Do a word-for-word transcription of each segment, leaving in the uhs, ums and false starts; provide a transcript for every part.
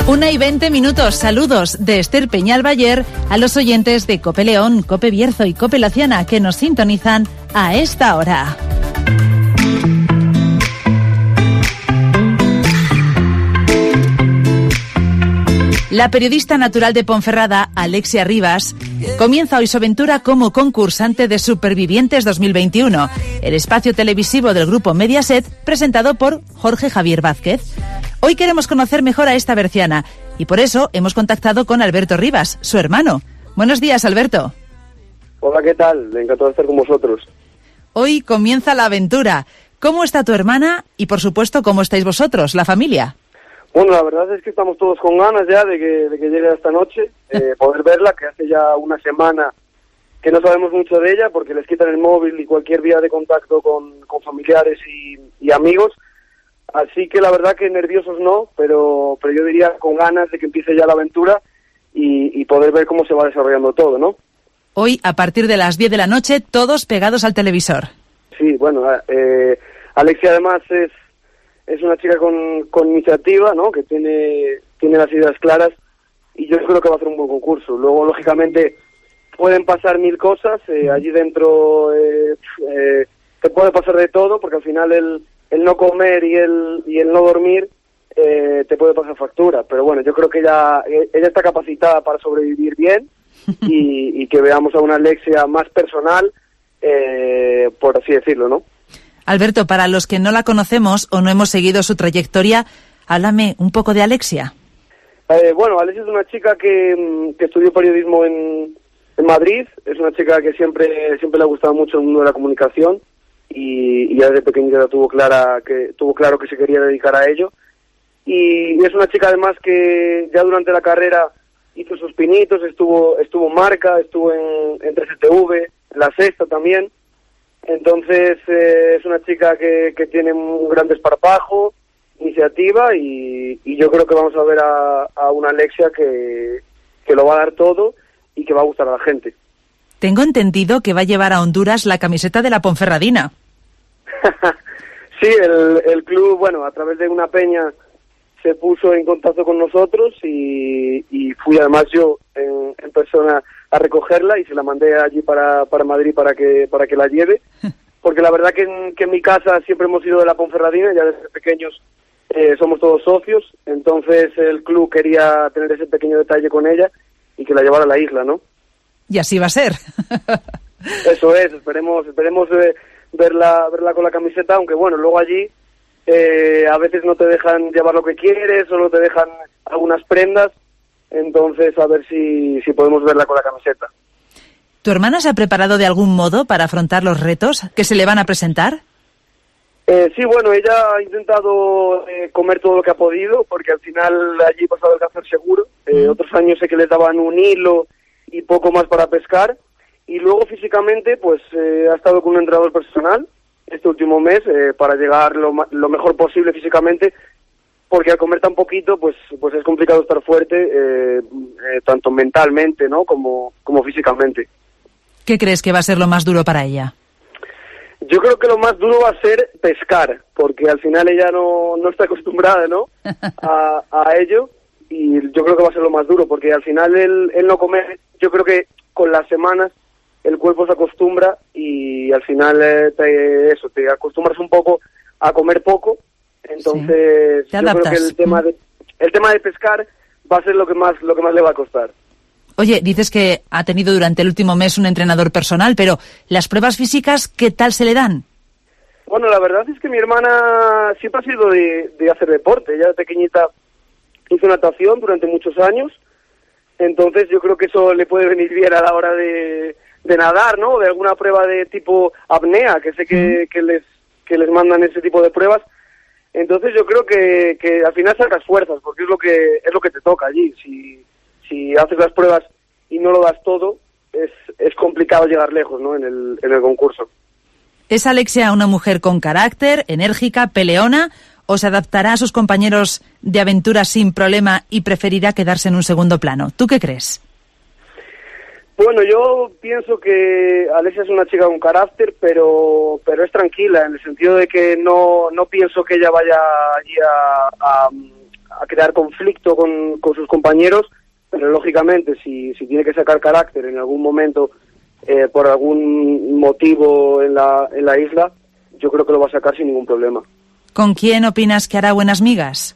Una y veinte minutos. Saludos de Esther Peñalbayer a los oyentes de Cope León, Cope Bierzo y Cope Laciana que nos sintonizan a esta hora. La periodista natural de Ponferrada, Alexia Rivas, comienza hoy su aventura como concursante de Supervivientes dos mil veintiuno, el espacio televisivo del grupo Mediaset, presentado por Jorge Javier Vázquez. Hoy queremos conocer mejor a esta berciana y por eso hemos contactado con Alberto Rivas, su hermano. Buenos días, Alberto. Hola, ¿qué tal? Me encantó estar con vosotros. Hoy comienza la aventura. ¿Cómo está tu hermana y, por supuesto, cómo estáis vosotros, la familia? Bueno, la verdad es que estamos todos con ganas ya de que, de que llegue esta noche, eh, poder verla, que hace ya una semana que no sabemos mucho de ella porque les quitan el móvil y cualquier vía de contacto con, con familiares y, y amigos. Así que la verdad que nerviosos no, pero, pero yo diría con ganas de que empiece ya la aventura y, y poder ver cómo se va desarrollando todo, ¿no? Hoy, a partir de las diez de la noche, todos pegados al televisor. Sí, bueno, eh, Alexia además es... Es una chica con, con iniciativa, ¿no? Que tiene tiene las ideas claras y yo creo que va a hacer un buen concurso. Luego, lógicamente, pueden pasar mil cosas. Eh, allí dentro eh, eh, te puede pasar de todo, porque al final el, el no comer y el y el no dormir eh, te puede pasar factura. Pero bueno, yo creo que ella, ella está capacitada para sobrevivir bien y, y que veamos a una Alexia más personal, eh, por así decirlo, ¿no? Alberto, para los que no la conocemos o no hemos seguido su trayectoria, háblame un poco de Alexia. Eh, bueno, Alexia es una chica que, que estudió periodismo en, en Madrid. Es una chica que siempre siempre le ha gustado mucho el mundo de la comunicación y, y ya desde pequeñita tuvo clara que tuvo claro que se quería dedicar a ello. Y es una chica además que ya durante la carrera hizo sus pinitos, estuvo estuvo en Marca, estuvo en, en tres T V, en La Sexta también. Entonces eh, es una chica que, que tiene un gran desparpajo, iniciativa y, y yo creo que vamos a ver a, a una Alexia que, que lo va a dar todo y que va a gustar a la gente. Tengo entendido que va a llevar a Honduras la camiseta de la Ponferradina. Sí, el, el club, bueno, a través de una peña se puso en contacto con nosotros y, y fui además yo en, en persona a recogerla y se la mandé allí para, para Madrid para que para que la lleve, porque la verdad que en, que en mi casa siempre hemos ido de la Ponferradina, ya desde pequeños eh, somos todos socios, entonces el club quería tener ese pequeño detalle con ella y que la llevara a la isla, ¿no? Y así va a ser. Eso es, esperemos esperemos eh, verla verla con la camiseta, aunque bueno, luego allí eh, a veces no te dejan llevar lo que quieres, solo te dejan algunas prendas. Entonces, a ver si, si podemos verla con la camiseta. ¿Tu hermana se ha preparado de algún modo para afrontar los retos que se le van a presentar? Eh, sí, bueno, ella ha intentado eh, comer todo lo que ha podido, porque al final allí pasaba el cáncer seguro. Eh, mm. Otros años sé que les daban un hilo y poco más para pescar. Y luego físicamente, pues eh, ha estado con un entrenador personal este último mes eh, para llegar lo, lo mejor posible físicamente, porque al comer tan poquito, pues pues es complicado estar fuerte, eh, eh, tanto mentalmente, ¿no? como, como físicamente. ¿Qué crees que va a ser lo más duro para ella? Yo creo que lo más duro va a ser pescar, porque al final ella no, no está acostumbrada, ¿no? a, a ello, y yo creo que va a ser lo más duro, porque al final el, el no comer, yo creo que con las semanas el cuerpo se acostumbra y al final eh, te, eso, te acostumbras un poco a comer poco. Entonces, sí, yo creo que el tema de el tema de pescar va a ser lo que más lo que más le va a costar. Oye, dices que ha tenido durante el último mes un entrenador personal, pero las pruebas físicas, ¿qué tal se le dan? Bueno, la verdad es que mi hermana siempre ha sido de, de hacer deporte. Ella de pequeñita hizo natación durante muchos años, entonces yo creo que eso le puede venir bien a la hora de, de nadar, ¿no? De alguna prueba de tipo apnea, que sé que, que les que les mandan ese tipo de pruebas. Entonces yo creo que, que al final sacas fuerzas, porque es lo que es lo que te toca allí. Si si haces las pruebas y no lo das todo, es es complicado llegar lejos, ¿no? En el en el concurso. ¿Es Alexia una mujer con carácter, enérgica, peleona, o se adaptará a sus compañeros de aventura sin problema y preferirá quedarse en un segundo plano? ¿Tú qué crees? Bueno, yo pienso que Alexia es una chica con carácter, pero pero es tranquila, en el sentido de que no no pienso que ella vaya allí a, a, a crear conflicto con, con sus compañeros, pero lógicamente si, si tiene que sacar carácter en algún momento eh, por algún motivo en la, en la isla, yo creo que lo va a sacar sin ningún problema. ¿Con quién opinas que hará buenas migas?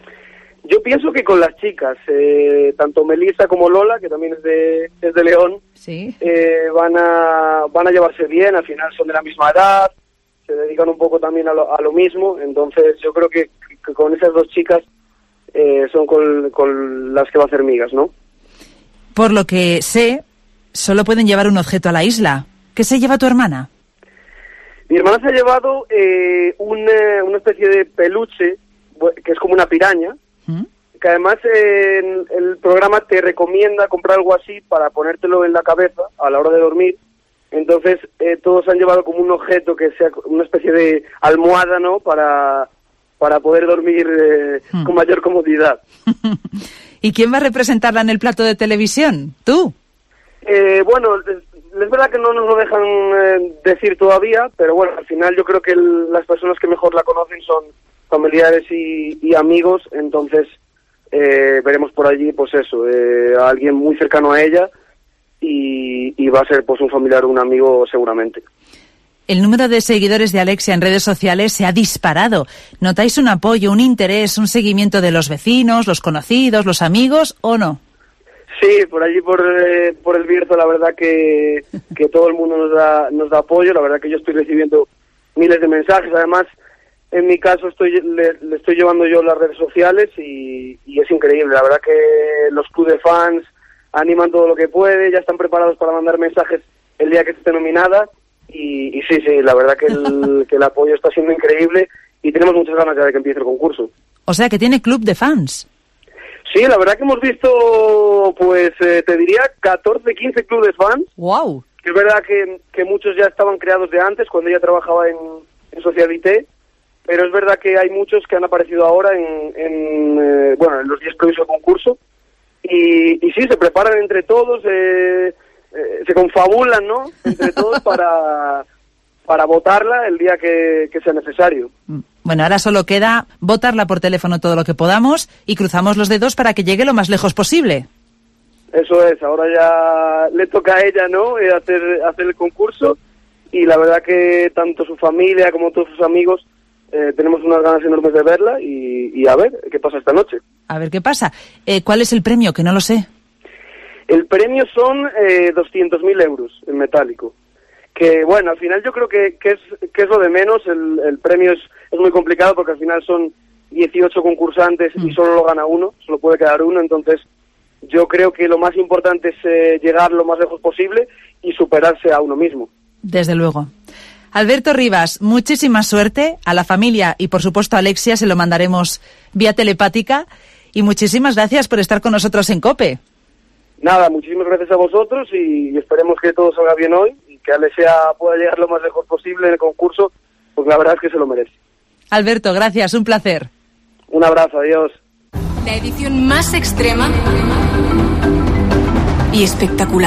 Yo pienso que con las chicas, eh, tanto Melissa como Lola, que también es de, es de León, sí. eh, van a van a llevarse bien, al final son de la misma edad, se dedican un poco también a lo, a lo mismo, entonces yo creo que, que con esas dos chicas eh, son con, con las que va a hacer migas, ¿no? Por lo que sé, solo pueden llevar un objeto a la isla. ¿Qué se lleva tu hermana? Mi hermana se ha llevado eh, un, eh, una especie de peluche, que es como una piraña, que además eh, en el programa te recomienda comprar algo así para ponértelo en la cabeza a la hora de dormir. Entonces eh, todos han llevado como un objeto que sea una especie de almohada, ¿no? Para, para poder dormir eh, hmm. con mayor comodidad. ¿Y quién va a representarla en el plato de televisión? ¿Tú? Eh, bueno, es, es verdad que no nos lo dejan eh, decir todavía, pero bueno, al final yo creo que el, las personas que mejor la conocen son familiares y, y amigos, entonces eh, veremos por allí, pues eso, eh, a alguien muy cercano a ella y, y va a ser pues un familiar o un amigo seguramente. El número de seguidores de Alexia en redes sociales se ha disparado. ¿Notáis un apoyo, un interés, un seguimiento de los vecinos, los conocidos, los amigos o no? Sí, por allí por, eh, por el Bierzo la verdad que, que todo el mundo nos da, nos da apoyo, la verdad que yo estoy recibiendo miles de mensajes, además en mi caso estoy le, le estoy llevando yo las redes sociales y, y es increíble. La verdad que los clubes de fans animan todo lo que puede, ya están preparados para mandar mensajes el día que esté nominada y, y sí, sí, la verdad que el, que el apoyo está siendo increíble y tenemos muchas ganas ya de que empiece el concurso. O sea que tiene club de fans. Sí, la verdad que hemos visto, pues eh, te diría catorce, quince clubes de fans. ¡Wow! Que es verdad que, que muchos ya estaban creados de antes, cuando ella trabajaba en, en Socialité. Pero es verdad que hay muchos que han aparecido ahora en, en eh, bueno, en los días previos al concurso y, y sí, se preparan entre todos, eh, eh, se confabulan, ¿no? Entre todos para, para votarla el día que, que sea necesario. Bueno, ahora solo queda votarla por teléfono todo lo que podamos y cruzamos los dedos para que llegue lo más lejos posible. Eso es, ahora ya le toca a ella, ¿no? Eh, hacer, hacer el concurso y la verdad que tanto su familia como todos sus amigos Eh, tenemos unas ganas enormes de verla y, y a ver qué pasa esta noche. A ver qué pasa. Eh, ¿Cuál es el premio? Que no lo sé. El premio son eh, doscientos mil euros en metálico. Que bueno, al final yo creo que, que, es, que es lo de menos. El, el premio es, es muy complicado porque al final son dieciocho concursantes mm. y solo lo gana uno, solo puede quedar uno. Entonces yo creo que lo más importante es eh, llegar lo más lejos posible y superarse a uno mismo. Desde luego. Alberto Rivas, muchísima suerte a la familia y por supuesto a Alexia se lo mandaremos vía telepática y muchísimas gracias por estar con nosotros en COPE. Nada, muchísimas gracias a vosotros y, y esperemos que todo salga bien hoy y que Alexia pueda llegar lo más lejos posible en el concurso, porque la verdad es que se lo merece. Alberto, gracias, un placer. Un abrazo, adiós. La edición más extrema y espectacular.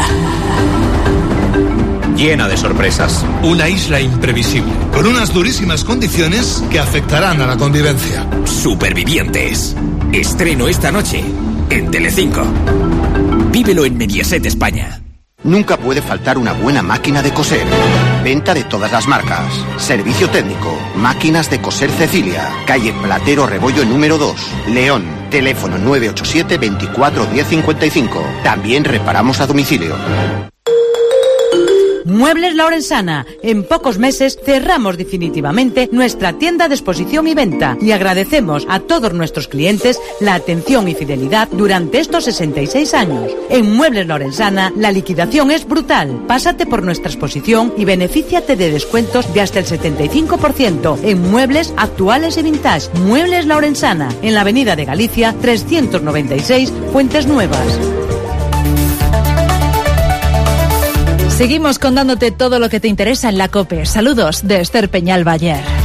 Llena de sorpresas. Una isla imprevisible, con unas durísimas condiciones que afectarán a la convivencia. Supervivientes. Estreno esta noche en Telecinco. Vívelo en Mediaset España. Nunca puede faltar una buena máquina de coser. Venta de todas las marcas. Servicio técnico. Máquinas de coser Cecilia. Calle Platero Rebollo número dos. León. Teléfono nueve ocho siete, veinticuatro, diez cincuenta y cinco. También reparamos a domicilio. Muebles Lorenzana. En pocos meses cerramos definitivamente nuestra tienda de exposición y venta y agradecemos a todos nuestros clientes la atención y fidelidad durante estos sesenta y seis años. En Muebles Lorenzana la liquidación es brutal. Pásate por nuestra exposición y benefíciate de descuentos de hasta el setenta y cinco por ciento en muebles actuales y vintage. Muebles Lorenzana, en la avenida de Galicia trescientos noventa y seis, Fuentes Nuevas. Seguimos contándote todo lo que te interesa en la COPE. Saludos de Esther Peñalbayer.